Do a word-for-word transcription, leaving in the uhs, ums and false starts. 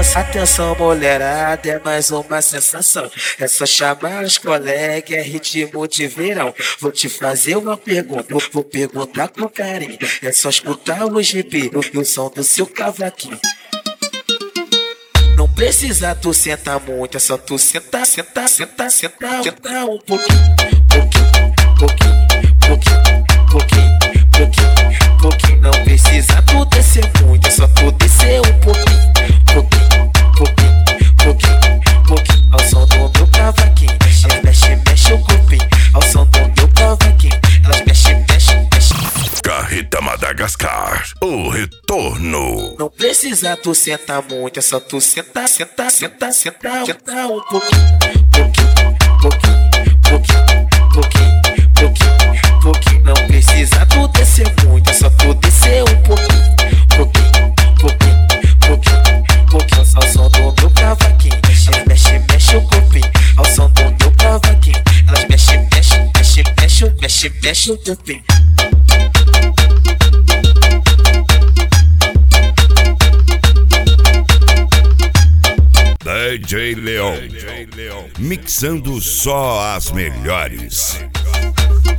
Atenção, atenção, mulherada, é mais uma sensação. É só chamar os colegas, é ritmo de verão. Vou te fazer uma pergunta, vou, vou perguntar com carinho. É só escutar o gibi e o som do seu cavaquinho. Não precisa tu sentar muito, é só tu sentar, sentar, sentar, sentar, sentar um pouquinho, pouquinho, pouquinho, pouquinho, pouquinho, pouquinho, pouquinho. Não precisa tu descer muito, é só tu descer um pouquinho, pouquinho, pouquinho, pouquinho, pouquinho. Ao som do meu cavaquinho, elas mexe, mexe o corpinho. Ao som do meu cavaquinho, elas mexe, mexe, mexe. Carreta Madagascar, o retorno. Não precisa tu sentar muito, é só tu sentar, sentar, sentar, sentar, sentar um pouquinho, pouquinho, pouquinho, pouquinho, pouquinho, pouquinho, pouquinho. Não precisa tu descer muito, é só tu descer um pouquinho, pouquinho, pouquinho, pouquinho, pouquinho. Ao som do meu cavaquinho, elas mexe, mexe o corpinho. Ao som do meu cavaquinho, elas mexe, mexe, mexe, mexe, mexe, mexe o corpinho. D J Leon, mixando só as melhores.